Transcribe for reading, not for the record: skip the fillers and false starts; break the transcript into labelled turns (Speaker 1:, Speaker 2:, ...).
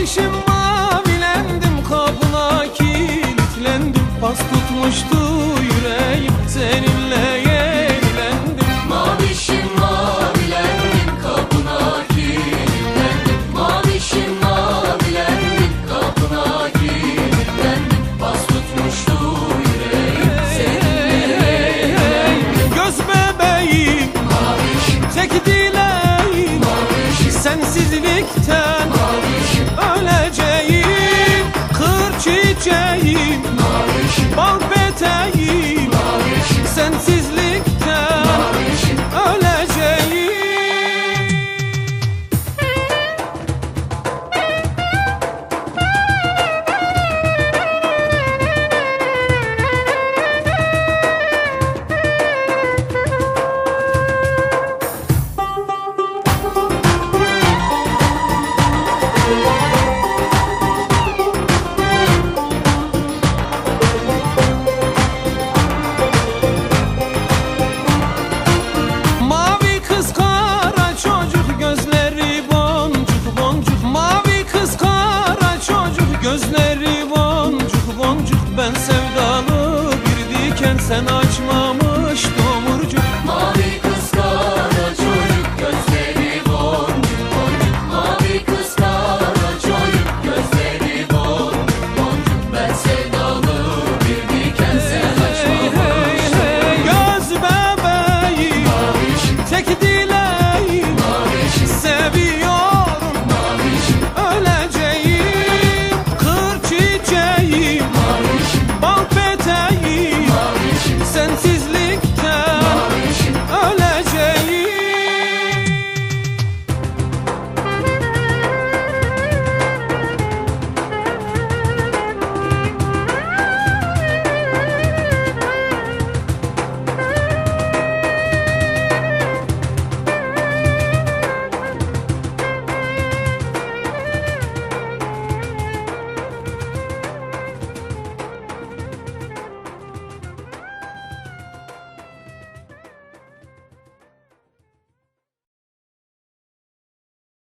Speaker 1: Mavişim mavilendim, kapına kilitlendim. Pas tutmuştu yüreğim, seninle yenilendim.
Speaker 2: Mavişim mavilendim, kapına kilitlendim. Mavişim mavilendim, kapına kilitlendim. Pas tutmuştu yüreğim, seninle yenilendim.
Speaker 1: Göz bebeğim,
Speaker 2: Mavişim,
Speaker 1: tek dileğim,
Speaker 2: mavişim,
Speaker 1: sensizlikten
Speaker 2: mavişim,
Speaker 1: öleceğim. Kır çiçeğim,
Speaker 2: mavişim,
Speaker 1: bal peteğim,
Speaker 2: mavişim,
Speaker 1: sensizlikten
Speaker 2: mavişim.
Speaker 1: öleceğim. Mavi kız kara çocuk, gözleri boncuk boncuk. Mavi kız kara çocuk, gözleri boncuk boncuk. Ben sevdalı bir diken, sen açma